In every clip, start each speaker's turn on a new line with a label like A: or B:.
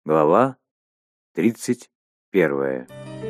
A: Глава 31.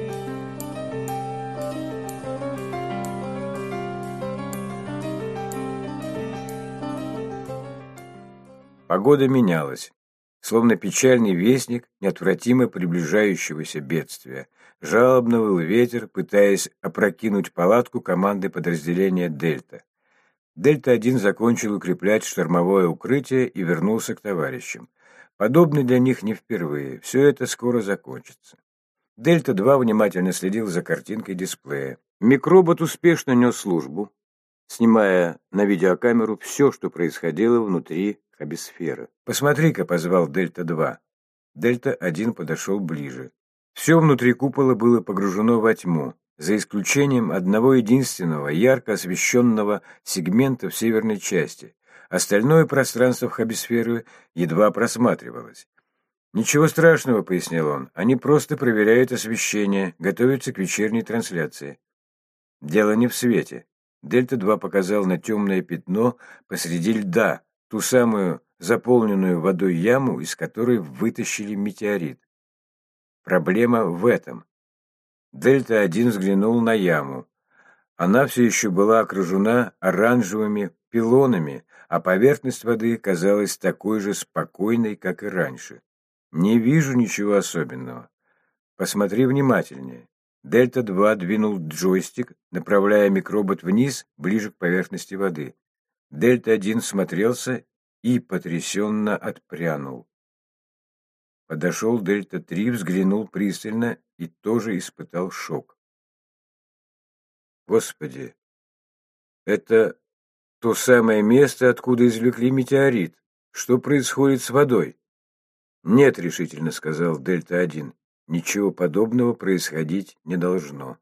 A: Погода менялась, словно печальный вестник неотвратимо приближающегося бедствия. Жалобно выл ветер, пытаясь опрокинуть палатку команды подразделения «Дельта». Дельта-1 закончил укреплять штормовое укрытие и вернулся к товарищам. Подобный для них не впервые. Все это скоро закончится. Дельта-2 внимательно следил за картинкой дисплея. Микробот успешно нес службу, снимая на видеокамеру все, что происходило внутри хабисферы. «Посмотри-ка», — позвал Дельта-2. Дельта-1 подошел ближе. Все внутри купола было погружено во тьму, за исключением одного единственного ярко освещенного сегмента в северной части. Остальное пространство в хабисферы едва просматривалось. «Ничего страшного», — пояснил он, — «они просто проверяют освещение, готовятся к вечерней трансляции». «Дело не в свете». Дельта-2 показал на темное пятно посреди льда, ту самую заполненную водой яму, из которой вытащили метеорит. Проблема в этом. Дельта-1 взглянул на яму. Она все еще была окружена оранжевыми пилонами, а поверхность воды казалась такой же спокойной, как и раньше. «Не вижу ничего особенного. Посмотри внимательнее». Дельта-2 двинул джойстик, направляя микробот вниз, ближе к поверхности воды. Дельта-1 смотрелся и потрясенно отпрянул. Подошел Дельта-3, взглянул пристально и тоже испытал шок. «Господи, это то самое место, откуда извлекли метеорит. Что происходит с водой?» «Нет», — решительно сказал Дельта-1, — «ничего подобного происходить не должно».